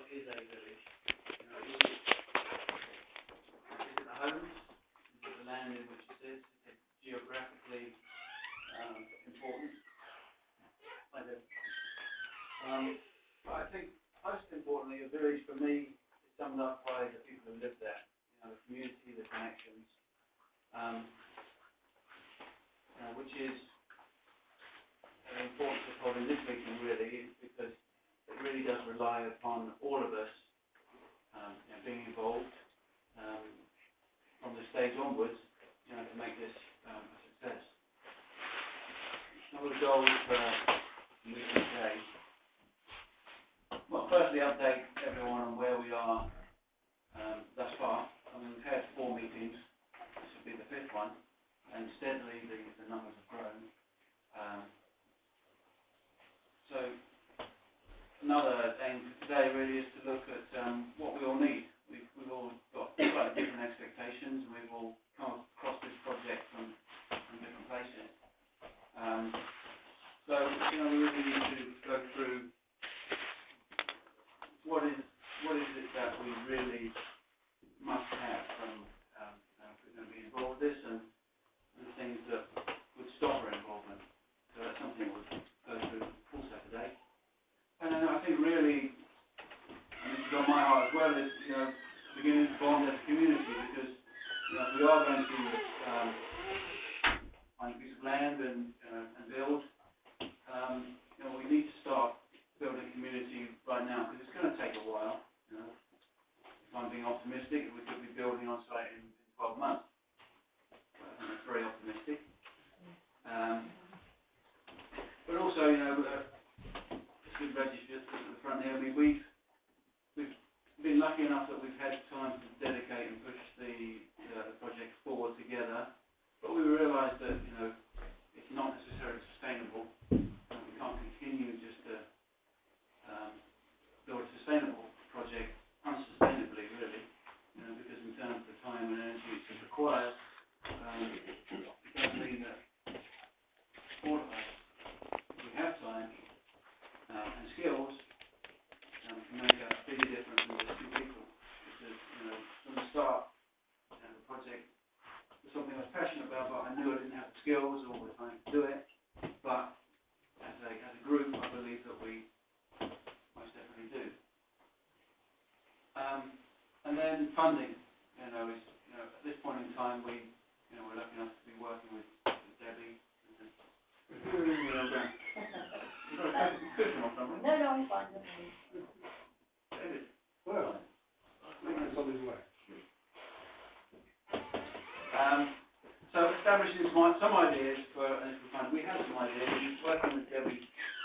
is a village? Is it the homes? Is it the land in which it sits? Is it geographically important? I do. But I think most importantly, a village for me is summed up by the people who live there. The community, the connections, which is an importance of holding this meeting really, because it really does rely upon all of us being involved from this stage onwards, to make this a success. Some of the goals for the meeting today. Well, firstly, update everyone on where we are thus far. We've had 4 meetings. This will be the 5th one, and steadily the numbers have grown. So another aim for today really is to look at what we all need. We've all got slightly different expectations, and we've all come across this project from different places. So we really need to go through what is it that we really must have from if we're going to be involved with this, and the things that would stop our involvement. So that's something we'll go through also today. And then I think really, and this is on my heart as well, is beginning to bond as a community, because if we are going to find a piece of land and build, we need to start building community right now, because it's going to take a while. If I'm being optimistic, we could be building on site in 12 months. I think that's very optimistic. But also, it's good registered at the front here. We've been lucky enough that we've had time to dedicate and push the project forward together. But we realised that it's not necessarily sustainable. We can't continue just to build a sustainable project unsustainably, really, because in terms of the time and energy it requires, it does mean that all of us, if we have time and skills, can make a bigger difference than just 2 people. Because from the start, the project was something I was passionate about, but I knew I didn't have the skills or the time to do it. But as a group, I believe that we most definitely do. And then funding, at this point in time, we're lucky enough to be working with Debbie. No, I'm fine. David. Well, it's on his way. So establishing some ideas for an initial fund. We have some ideas. We're working with Debbie.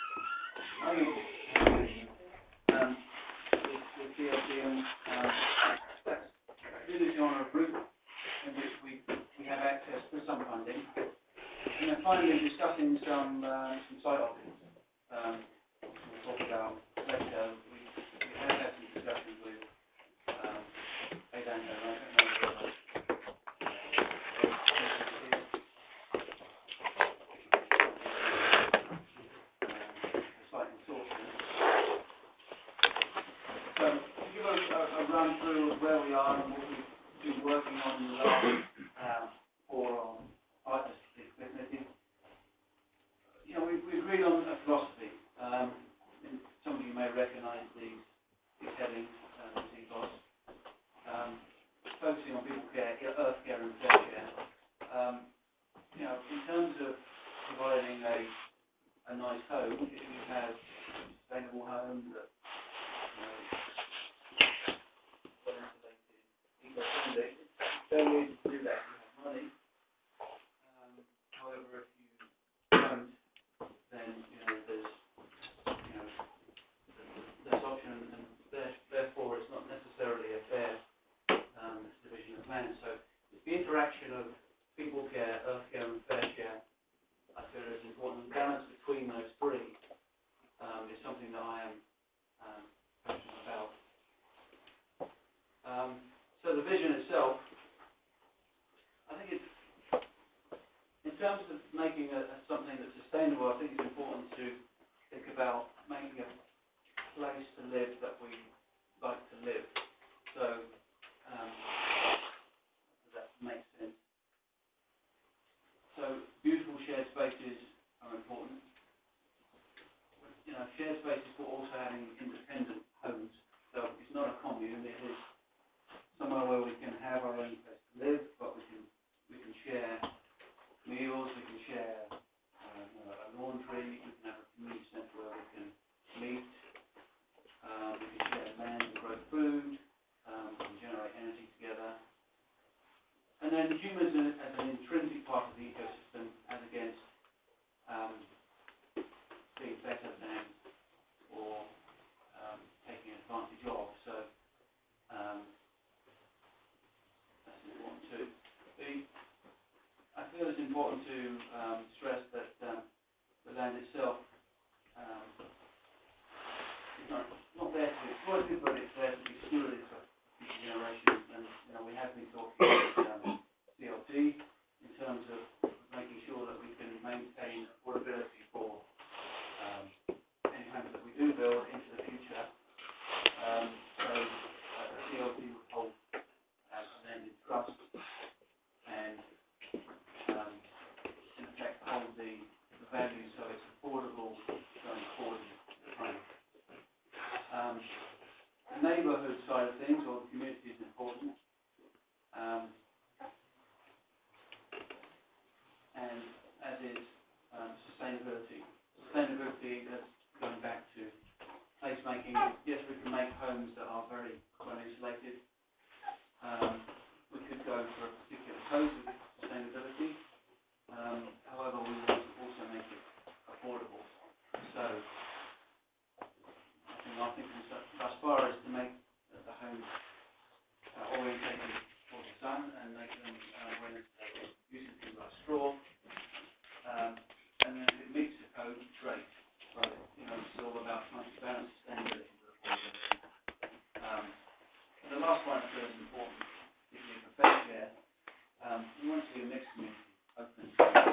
With TLC, and that's really on a route in which we have access to some funding. And then finally discussing some site options. We'll talk about later. We have had some discussions with Aidan, and I don't know site consortium. So to give a run through of where we are and what we've been working on in the last 4 artists meetings. We agreed on a philosophy. Some of you may recognise these headings, this ethos. Focusing on people care, earth care and fair share. In terms of providing a nice home, if you have a sustainable home that well insulated, eco-friendly, it's very easy to do that if you have money. However, if you don't, then there's less option, and therefore it's not necessarily a fair division of land. So it's the interaction of people care, earth care, and fair share. I feel is important. The balance between those 3 is something that I am passionate about. So the vision itself, I think it's, in terms of making something that's sustainable, I think it's important to think about making a place to live that we then humans as an intrinsic part of the ecosystem, as against being better than or taking advantage of. So that's important too. I feel it's important to stress that the land itself is not there to be exploited, but it's there to be stewarded for future generations. And we have been talking about CLT in terms of making sure that we can maintain affordability for any homes that we do build into the future. So the CLT would hold land in trust and in effect hold the value so it's affordable going forward in time. The neighbourhood side of things, or the community, is important. And as is sustainability. Sustainability, that's going back to placemaking. Yes, we can make homes that are very well insulated. We could go for a particular code with sustainability. However, we want to also make it affordable. So, I think as far as to make the homes orientated towards the sun and make them when using things like straw, and then if it meets the code, great. But it's all about trying to balance sustainability with affordability. The last one I feel is important, particularly for fair share. We want to see a mixed community, open.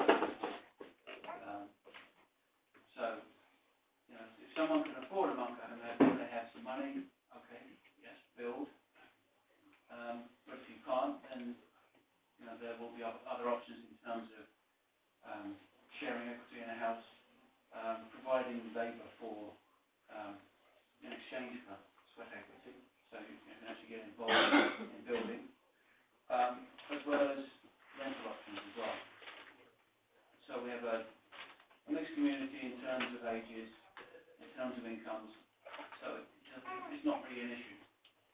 So, if someone can afford a bunker home, they have some money, okay, yes, build. But if you can't, then there will be other options in terms of sharing equity in a house, providing labour for in exchange for sweat equity, so you can actually get involved in building, as well as rental options as well. So we have a mixed community in terms of ages, in terms of incomes, so it's not really an issue.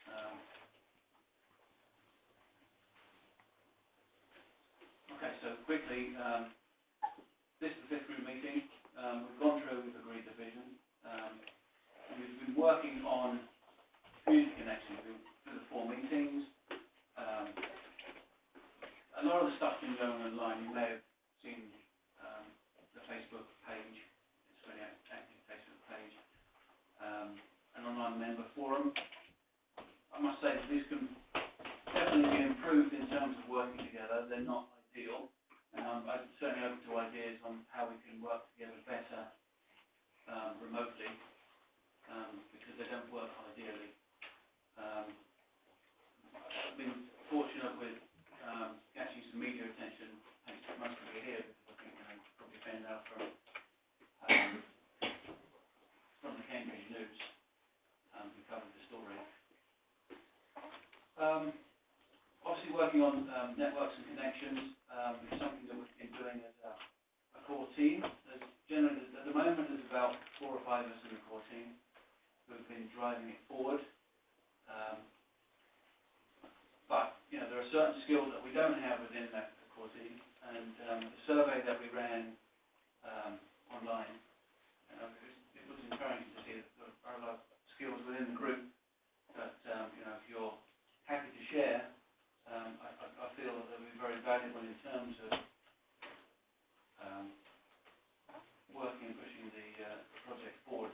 Okay, so quickly, this is the fifth group meeting. We've gone through, we've agreed the vision, and we've been working on community connection through the 4 meetings. A lot of the stuff's been going online. You may have seen the Facebook page, it's a very active Facebook page, an online member forum. I must say that these can definitely be improved in terms of working together. They're not ideal. I'm certainly open to ideas on how we can work together better remotely, because they don't work ideally. I've been fortunate with catching some media attention, thanks to most of you here, because I think you probably found out from the Cambridge News, who covered the story. Obviously working on networks and connections is something that we've been doing as a core team. Generally, at the moment, there's about 4 or 5 of us in the core team who have been driving it forward. But there are certain skills that we don't have within that core team, and the survey that we ran online, it was encouraging to see that there are a lot of skills within the group that if you're happy to share, I feel that they'll be very valuable in terms of working and pushing the project forward.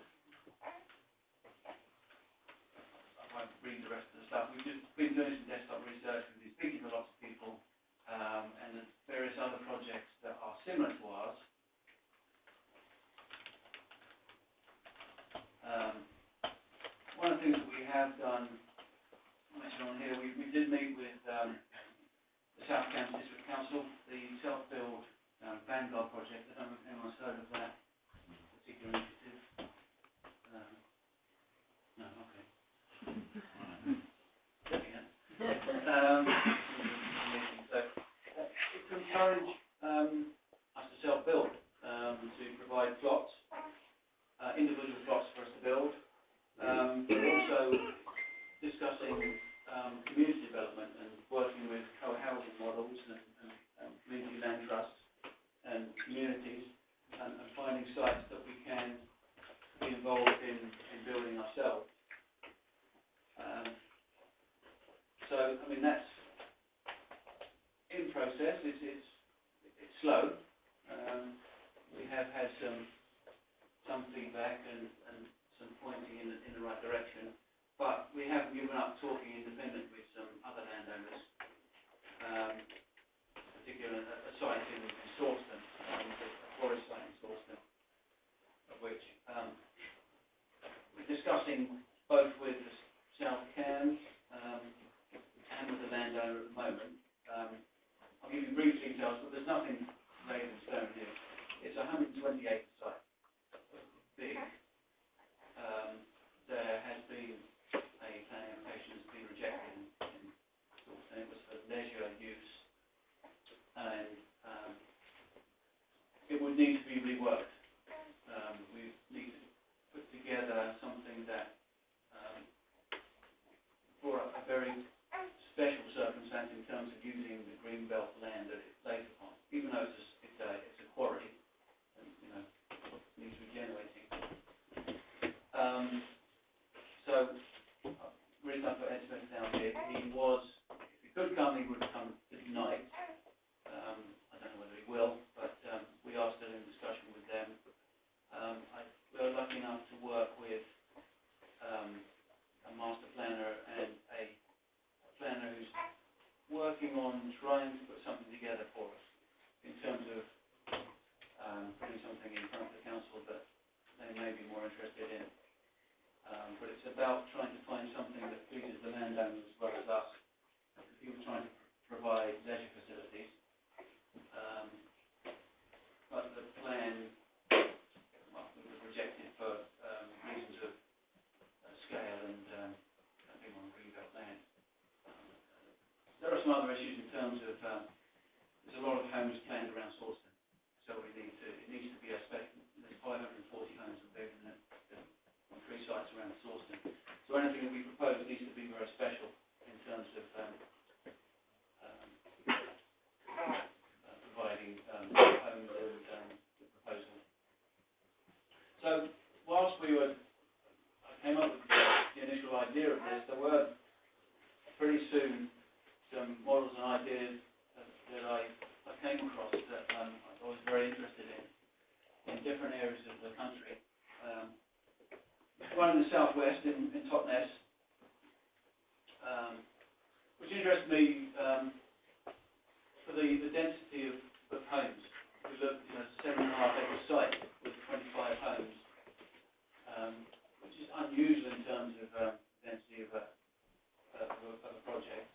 I won't read the rest of the stuff. We've just been doing some desktop research, we've been speaking to lots of people, and there's various other projects that are similar to ours. One of the things that we have done, mentioned on here, we did meet with the South Cambs District Council, the self-build Vanguard project. I don't know if anyone's heard of that particular initiative. No, okay. So it's to encourage us to self-build, to provide plots, individual plots for us to build, but also discussing community development and working with co-housing models So, I mean, that's in process. It's slow. We have had some feedback and some pointing in the right direction, but we haven't given up talking independent with some other landowners, particularly a site in Sawston, a forest site in Sawston, of which we're discussing both with the South Cam and with the landowner at the moment. I'll give you brief details, but there's nothing laid in stone here. It's a 120 acre site, big. There has been a planning application that's been rejected in Sawston. It was for leisure use, and it would need to be reworked. We need to put together something that for a very special circumstance in terms of using the greenbelt land that it's based upon, even though it's a quarry, and, needs regenerating. So, reason I put Ed Smith down here, he was, if he could come, he would come tonight. I don't know whether he will, but we are still in discussion with them. We are lucky enough to work with a master planner and a planner who's working on trying to put something together for us in terms of putting something in front of the council that they may be more interested in. But it's about trying to find something that pleases the landowners as well as us. Because he was trying to provide leisure facilities, but the plan was rejected for reasons of scale and being on greenbelt land. There are some other issues in terms of there's a lot of homes planned around Sawston, so it needs to be a special. There's 540 homes that live on 3 sites around Sawston. So anything that we propose needs to be very special in terms of providing homes and the proposal. So whilst I came up with the initial idea of this, there were pretty soon some models and ideas that I came across that I was very interested in different areas of the country. One in the southwest, in Totnes, which interests me for the density of homes. We looked at a 7.5 acre site with 25 homes, which is unusual in terms of density of a project.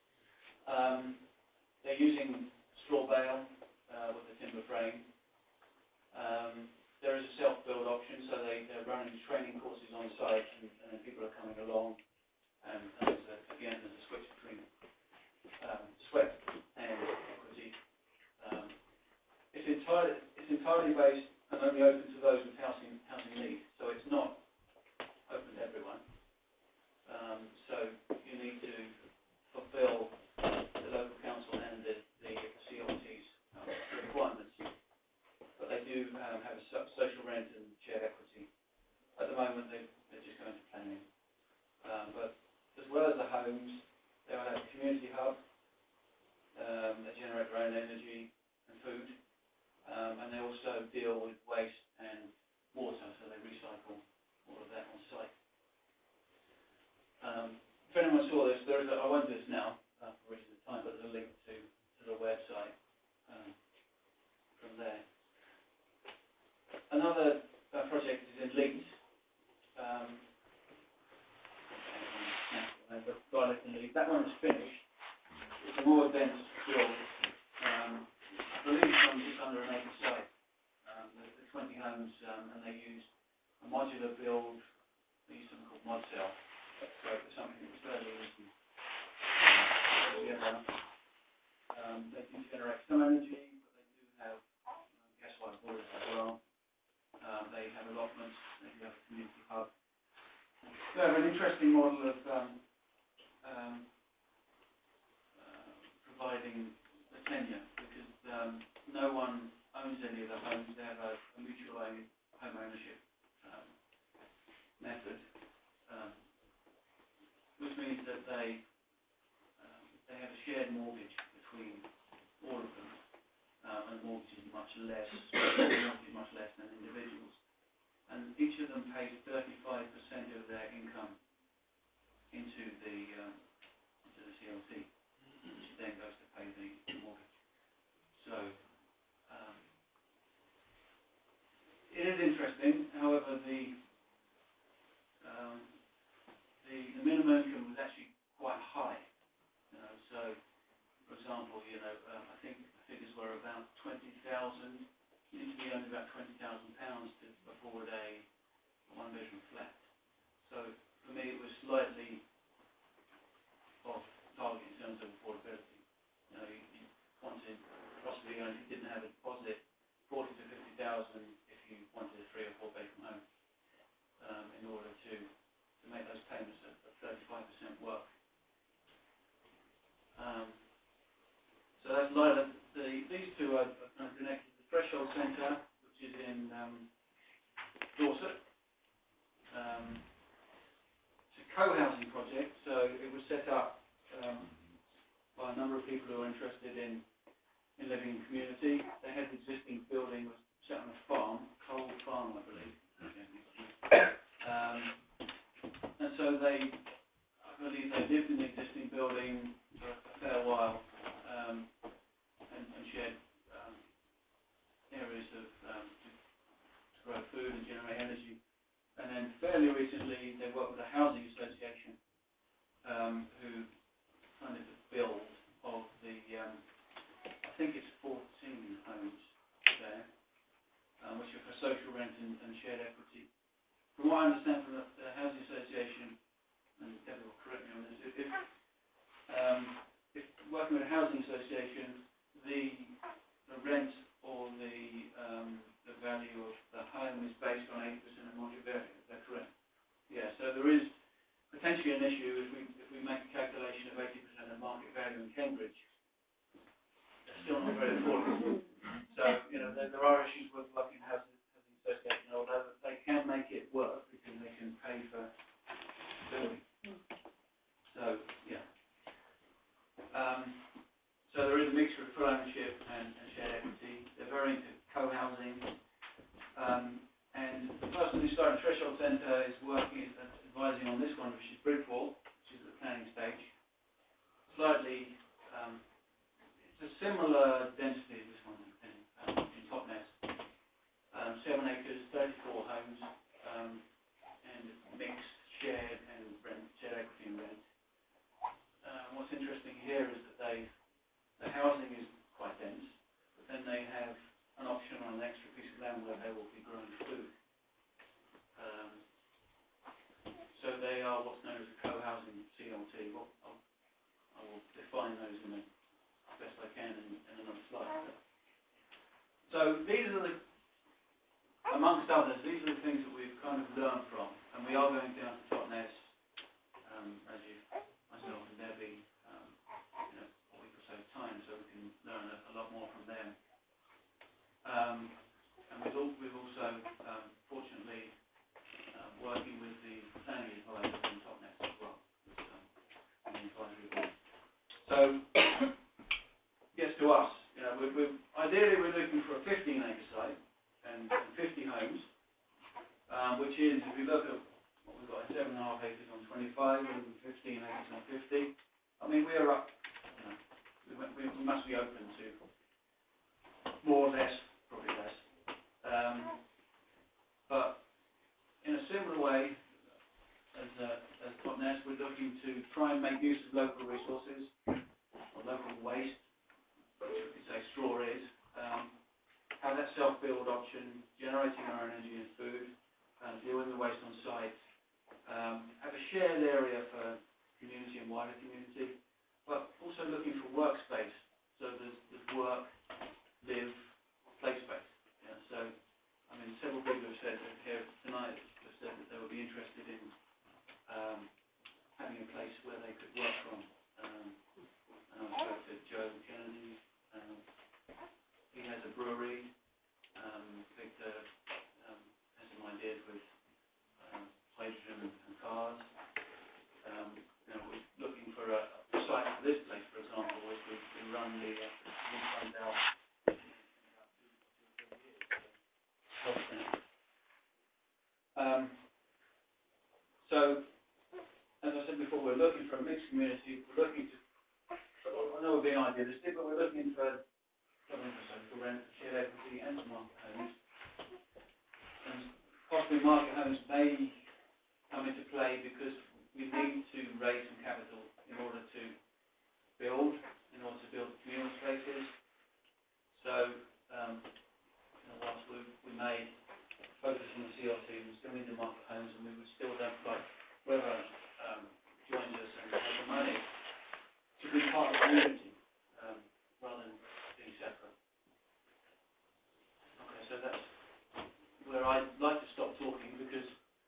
They're using straw bale with a timber frame. There is a self-build option, so they're running training courses on site, and people are coming along, and there's a switch between sweat and equity. It's entirely based and only open to those with housing needs, so it's not open to everyone. So you need to fulfil the local council and the CLT's requirements. But they do have a social rent and shared equity. At the moment, they're just going to planning. But as well as the homes, they will have a community hub. They generate their own energy and food. And they also deal with waste and water, so they recycle all of that on site. If anyone saw this, I won't do this now for reasons of time, but there's a link to the website from there. Another project is in Leeds. That one is finished. It's a more dense build. I believe it's under an acre site. The 20 homes, and they use a modular build. They use something called ModCell. So it's something that's fairly easy together. They do generate some energy, but they do have gas-fired boilers as well. They have allotments, they do have a community hub. They have an interesting model of providing the tenure, because no one owns any of the homes. They have a mutual home ownership method, which means that they they have a shared mortgage between all of them, and the mortgage is much less, than individuals. And each of them pays 35% of their income into the CLT, which then goes to pay the mortgage. So it is interesting. However, the minimum income was actually quite high. So, for example, I think the figures were about 20,000. You need to be earning about £20,000 to afford a one-bedroom flat. So, for me, it was slightly off target in terms of affordability. You wanted possibly, if you didn't have a deposit, 40 to 50,000 if you wanted a 3 or 4 bedroom home, in order to make those payments at 35% work. So that's Lila. These two are kind of connected. The Threshold Centre, which is in Dorset. It's a co-housing project, so it was set up by a number of people who are interested in living in community. They had the existing building was set on a farm, Coal Farm, I believe. And so I believe they lived in the existing building for a fair while, and shared areas to grow food and generate energy. And then fairly recently they worked with a housing association who funded the build of the, I think it's 14 homes there, which are for social rent and shared equity. From what I understand from the housing association, and Debbie will correct me on this, if working with a housing association, the rent or the value of the home is based on 80% of market value. Is that correct? Yeah. So there is potentially an issue if we make a calculation of 80% of market value in Cambridge. It's still not very affordable. So there are issues with working housing association, although they can make it work because they can pay for building. So yeah. So there is a mixture of full ownership and shared equity. They're very into co-housing. And the person who started Threshold Centre is advising on this one, which is Bridwall, which is at the planning stage. Slightly, it's a similar density as this one in Totnes. 7 acres, 34 homes, and mixed shared and shared equity and rent. What's interesting here is that the housing is quite dense, but then they have an option on an extra piece of land where they will be growing food. So they are what's known as a co-housing CLT. I will define those in the best I can in another slide. So these are amongst others, these are the things that we've kind of learned from, and we are going down to Totnes, myself and Debbie, a week or so time, so we can learn a lot more from them. And we've also, fortunately, working with the planning advisor in Totnes as well, the advisory board. So, gets to us. Ideally we're looking for a 15-acre site and 50 homes, which is, if we look at what we've got, 7.5 acres on 25 and 15 acres on 50. I mean, we are up. We must be open to more or less, probably less. But in a similar way as Totnes, we're looking to try and make use of local resources or local waste, which we could say straw is. Have that self-build option, generating our energy and food, deal with the waste on site, have a shared area for community and wider community, but also looking for workspace. So there's work, live, play space. Yeah, so, I mean, several people have said that here tonight have said that they would be interested in having a place where they could work from. And I spoke to Joe Kennedy. He has a brewery. Victor has some ideas with hydrogen and cars. We're looking for a site for this place, for example. run the wind farms out in about 2 or 3 years. So, as I said before, we're looking for a mixed community. We're looking to, I know we're being idealistic, but we're looking for social rent, shared equity, and some market homes. And possibly market homes may come into play because we need to raise some capital in order to build communal spaces. So, whilst we may focus on the CRT, we still need the market homes, and we would still then like whoever joins us and has the money to be part of the community rather than being separate. Okay, so that's where I'd like to stop talking because,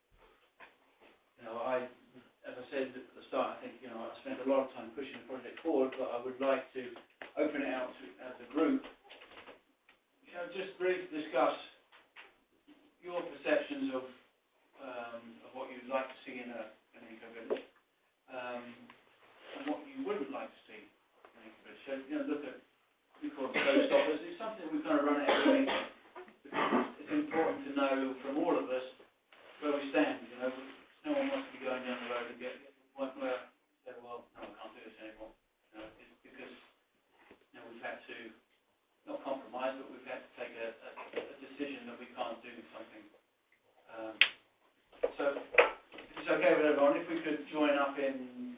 as I said at the start, I think, I spent a lot of time pushing the project forward, but I would like to open it out to, as a group, just briefly discuss your perceptions of what you'd like to see in an eco-village, and what you wouldn't like to see in an eco-village. So, look at, we call them showstoppers. It's something we kind of run at every meeting. It's important to know from all of us where we stand. No one wants to be going down the road and get to the point where they say, well, no, I can't do this anymore. It's because we've had to not compromise, but we've had to take a decision that we can't do something. So, if it's okay with everyone, if we could join up in